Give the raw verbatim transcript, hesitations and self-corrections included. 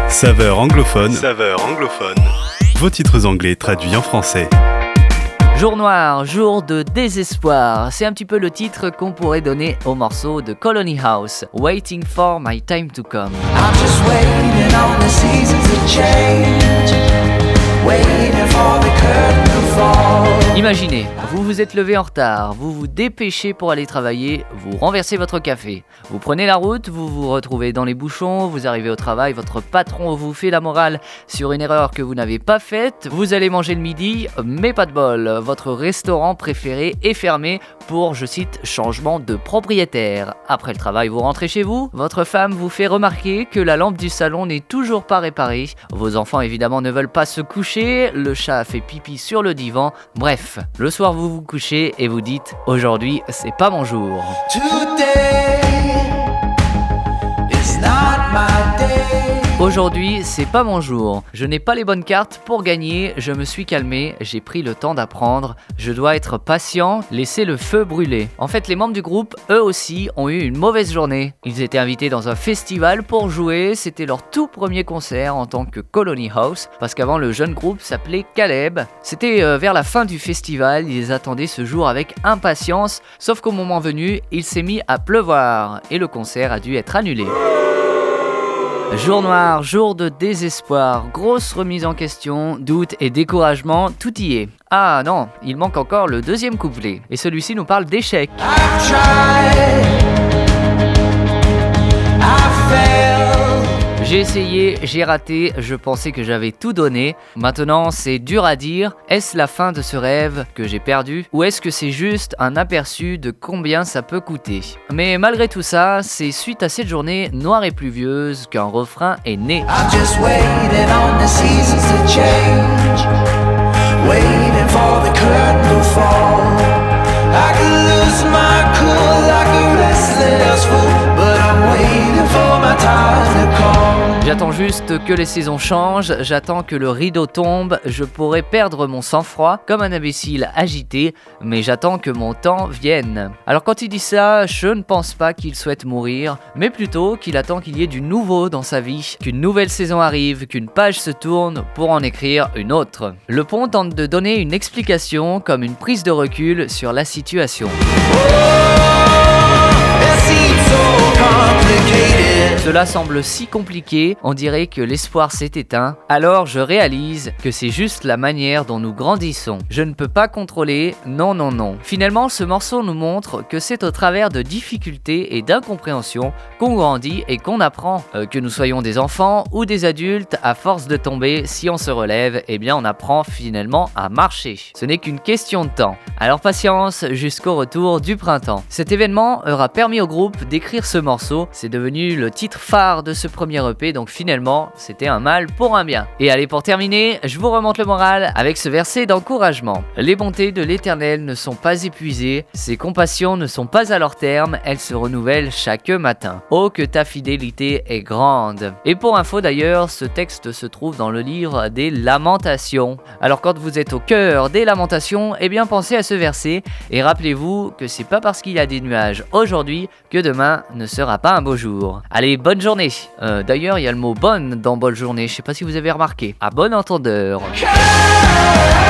Saveur anglophone. Saveur anglophone. Vos titres anglais traduits en français. Jour noir, jour de désespoir, c'est un petit peu le titre qu'on pourrait donner au morceau de Colony House, Waiting for my time to come. I'm just waiting on the seasons to change, waiting for the curtain to fall. Imaginez, vous vous êtes levé en retard, vous vous dépêchez pour aller travailler, vous renversez votre café. Vous prenez la route, vous vous retrouvez dans les bouchons, vous arrivez au travail, votre patron vous fait la morale sur une erreur que vous n'avez pas faite, vous allez manger le midi, mais pas de bol, votre restaurant préféré est fermé pour, je cite, changement de propriétaire. Après le travail, vous rentrez chez vous, votre femme vous fait remarquer que la lampe du salon n'est toujours pas réparée, vos enfants évidemment ne veulent pas se coucher, le chat a fait pipi sur le divan, bref, le soir vous vous couchez et vous dites « Aujourd'hui, c'est pas mon jour ». Today is not my day. Aujourd'hui, c'est pas mon jour. Je n'ai pas les bonnes cartes pour gagner, je me suis calmé, j'ai pris le temps d'apprendre, je dois être patient, laisser le feu brûler. En fait, les membres du groupe, eux aussi, ont eu une mauvaise journée. Ils étaient invités dans un festival pour jouer, c'était leur tout premier concert en tant que Colony House, parce qu'avant le jeune groupe s'appelait Caleb. C'était euh, vers la fin du festival, ils attendaient ce jour avec impatience, sauf qu'au moment venu, il s'est mis à pleuvoir et le concert a dû être annulé. Jour noir, jour de désespoir, grosse remise en question, doute et découragement, tout y est. Ah non, il manque encore le deuxième couplet. Et celui-ci nous parle d'échec. I've tried, I failed. J'ai essayé, j'ai raté, je pensais que j'avais tout donné. Maintenant, c'est dur à dire. Est-ce la fin de ce rêve que j'ai perdu? Ou est-ce que c'est juste un aperçu de combien ça peut coûter? Mais malgré tout ça, c'est suite à cette journée noire et pluvieuse qu'un refrain est né. I'm just waiting on the seasons to change, waiting for the curtain to fall. I could lose my cool like a restless fool, but I'm waiting for my time to come. J'attends juste que les saisons changent, j'attends que le rideau tombe, je pourrais perdre mon sang-froid comme un imbécile agité, mais j'attends que mon temps vienne. Alors quand il dit ça, je ne pense pas qu'il souhaite mourir, mais plutôt qu'il attend qu'il y ait du nouveau dans sa vie, qu'une nouvelle saison arrive, qu'une page se tourne pour en écrire une autre. Le pont tente de donner une explication comme une prise de recul sur la situation. It seems so complicated. Cela semble si compliqué, on dirait que l'espoir s'est éteint. Alors je réalise que c'est juste la manière dont nous grandissons. Je ne peux pas contrôler, non, non, non. Finalement, ce morceau nous montre que c'est au travers de difficultés et d'incompréhensions qu'on grandit et qu'on apprend. Euh, que nous soyons des enfants ou des adultes, à force de tomber, si on se relève, eh bien on apprend finalement à marcher. Ce n'est qu'une question de temps. Alors patience jusqu'au retour du printemps. Cet événement aura permis au groupe d'écrire ce morceau. C'est devenu le titre phare de ce premier E P, donc finalement c'était un mal pour un bien. Et allez, pour terminer, je vous remonte le moral avec ce verset d'encouragement. Les bontés de l'Éternel ne sont pas épuisées, ses compassions ne sont pas à leur terme, elles se renouvellent chaque matin. Oh, que ta fidélité est grande. Et pour info d'ailleurs, ce texte se trouve dans le livre des Lamentations. Alors quand vous êtes au cœur des Lamentations, eh bien pensez à ce verset et rappelez-vous que c'est pas parce qu'il y a des nuages aujourd'hui que demain ne sera pas un beau jour. Allez, bonne journée. Euh, d'ailleurs, il y a le mot bonne dans bonne journée, je sais pas si vous avez remarqué. À bon entendeur. Come